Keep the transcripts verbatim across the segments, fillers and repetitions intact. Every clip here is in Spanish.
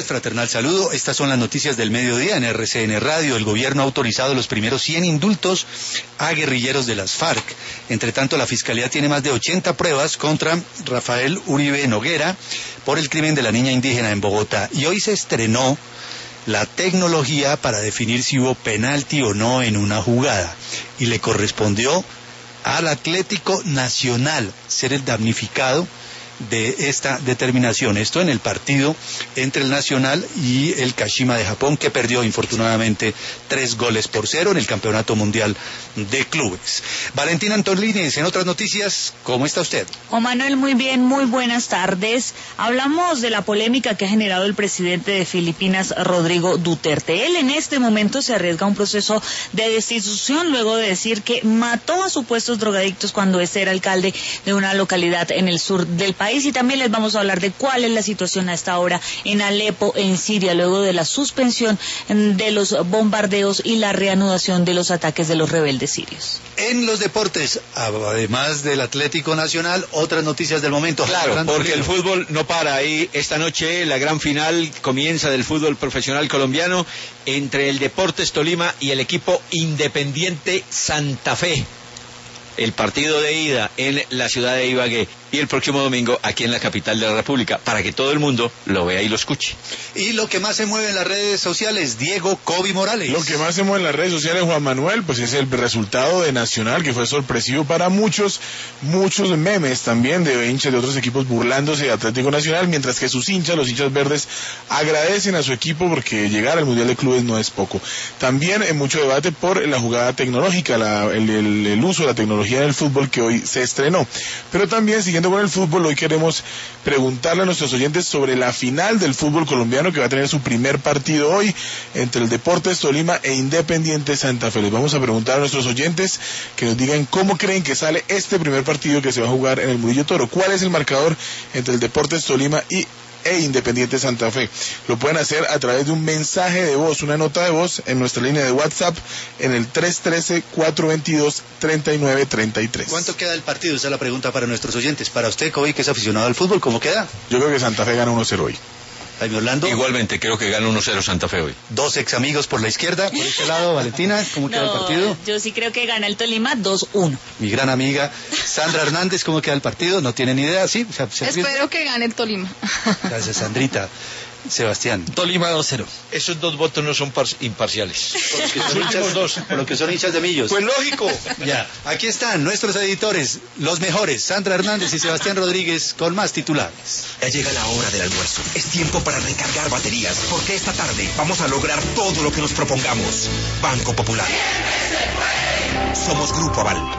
fraternal saludo. Estas son las noticias del mediodía en R C N Radio. El gobierno ha autorizado los primeros cien indultos a guerrilleros de las FARC. Entre tanto, la Fiscalía tiene más de ochenta pruebas contra Rafael Uribe Noguera por el crimen de la niña indígena en Bogotá. Y hoy se estrenó la tecnología para definir si hubo penalti o no en una jugada. Y le correspondió al Atlético Nacional ser el damnificado de esta determinación. Esto en el partido entre el Nacional y el Kashima de Japón, que perdió infortunadamente tres goles por cero en el Campeonato Mundial de Clubes. Valentina Antolínez, en otras noticias, ¿cómo está usted? Juan Manuel, muy bien, muy buenas tardes. Hablamos de la polémica que ha generado el presidente de Filipinas, Rodrigo Duterte. Él en este momento se arriesga a un proceso de destitución luego de decir que mató a supuestos drogadictos cuando ese era alcalde de una localidad en el sur del país. Y también les vamos a hablar de cuál es la situación a esta hora en Alepo, en Siria, luego de la suspensión de los bombardeos y la reanudación de los ataques de los rebeldes sirios. En los deportes, además del Atlético Nacional, otras noticias del momento. Claro, porque el fútbol no para ahí. Esta noche la gran final comienza del fútbol profesional colombiano entre el Deportes Tolima y el equipo Independiente Santa Fe. El partido de ida en la ciudad de Ibagué y el próximo domingo aquí en la capital de la República, para que todo el mundo lo vea y lo escuche. Y lo que más se mueve en las redes sociales, Diego Kobe Morales. Lo que más se mueve en las redes sociales, Juan Manuel, pues es el resultado de Nacional, que fue sorpresivo para muchos, muchos memes también de hinchas de otros equipos burlándose de Atlético Nacional, mientras que sus hinchas, los hinchas verdes, agradecen a su equipo porque llegar al Mundial de Clubes no es poco. También hay mucho debate por la jugada tecnológica, la, el, el, el uso de la tecnología en el fútbol que hoy se estrenó. Pero también, siguiendo con el fútbol, hoy queremos preguntarle a nuestros oyentes sobre la final del fútbol colombiano, que va a tener su primer partido hoy entre el Deportes Tolima e Independiente Santa Fe. Les vamos a preguntar a nuestros oyentes que nos digan cómo creen que sale este primer partido que se va a jugar en el Murillo Toro. ¿Cuál es el marcador entre el Deportes Tolima y e Independiente Santa Fe? Lo pueden hacer a través de un mensaje de voz, una nota de voz en nuestra línea de WhatsApp en el tres uno tres, cuatro dos dos, tres nueve tres tres. ¿Cuánto queda el partido? Esa es la pregunta para nuestros oyentes. Para usted, Kobe, que es aficionado al fútbol, ¿cómo queda? Yo creo que Santa Fe gana uno cero hoy. Jaime Orlando. Igualmente, creo que gana uno cero Santa Fe hoy. Dos ex amigos por la izquierda, por este lado, Valentina, ¿cómo queda no, el partido? Yo sí creo que gana el Tolima dos uno. Mi gran amiga Sandra Hernández, ¿cómo queda el partido? No tiene ni idea, ¿sí? Se, se Espero que gane el Tolima. Gracias, Sandrita. Sebastián. Tolima dos cero. Esos dos votos no son imparciales. Porque son hinchas, dos. Por lo que son hinchas de Millos. Pues lógico. Ya, aquí están nuestros editores, los mejores, Sandra Hernández y Sebastián Rodríguez, con más titulares. Ya llega la hora del almuerzo. Es tiempo para recargar baterías, porque esta tarde vamos a lograr todo lo que nos propongamos. Banco Popular. Somos Grupo Aval.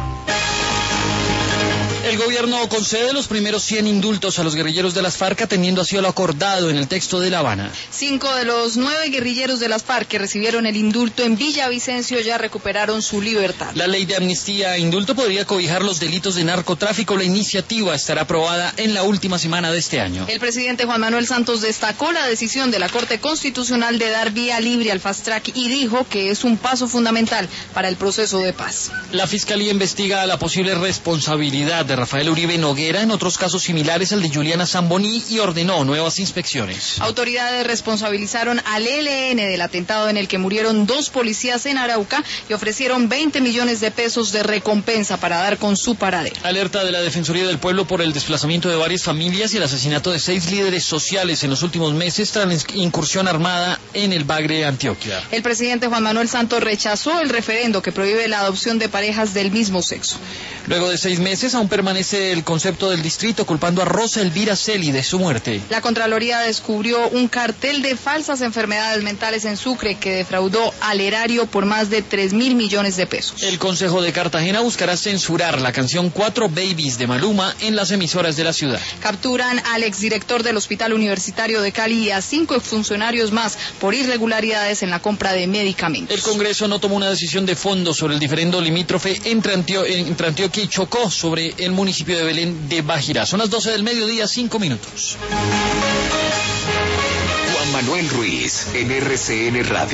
El gobierno concede los primeros cien indultos a los guerrilleros de las FARC, atendiendo así a lo acordado en el texto de La Habana. Cinco de los nueve guerrilleros de las FARC que recibieron el indulto en Villavicencio ya recuperaron su libertad. La ley de amnistía e indulto podría cobijar los delitos de narcotráfico. La iniciativa estará aprobada en la última semana de este año. El presidente Juan Manuel Santos destacó la decisión de la Corte Constitucional de dar vía libre al fast track y dijo que es un paso fundamental para el proceso de paz. La Fiscalía investiga la posible responsabilidad de Rafael Uribe Noguera en otros casos similares al de Juliana Zamboní y ordenó nuevas inspecciones. Autoridades responsabilizaron al E L N del atentado en el que murieron dos policías en Arauca y ofrecieron veinte millones de pesos de recompensa para dar con su paradero. Alerta de la Defensoría del Pueblo por el desplazamiento de varias familias y el asesinato de seis líderes sociales en los últimos meses tras incursión armada en el Bagre, Antioquia. El presidente Juan Manuel Santos rechazó el referendo que prohíbe la adopción de parejas del mismo sexo. Luego de seis meses aún permanece el concepto del distrito, culpando a Rosa Elvira Celi de su muerte. La Contraloría descubrió un cartel de falsas enfermedades mentales en Sucre que defraudó al erario por más de tres mil millones de pesos. El Consejo de Cartagena buscará censurar la canción Cuatro Babies de Maluma en las emisoras de la ciudad. Capturan al exdirector del Hospital Universitario de Cali y a cinco exfuncionarios más por irregularidades en la compra de medicamentos. El Congreso no tomó una decisión de fondo sobre el diferendo limítrofe entre, Antio entre Antioquia y Chocó sobre el municipio de Belén de Bajirá. Son las doce del mediodía, cinco minutos. Juan Manuel Ruiz, en R C N Radio.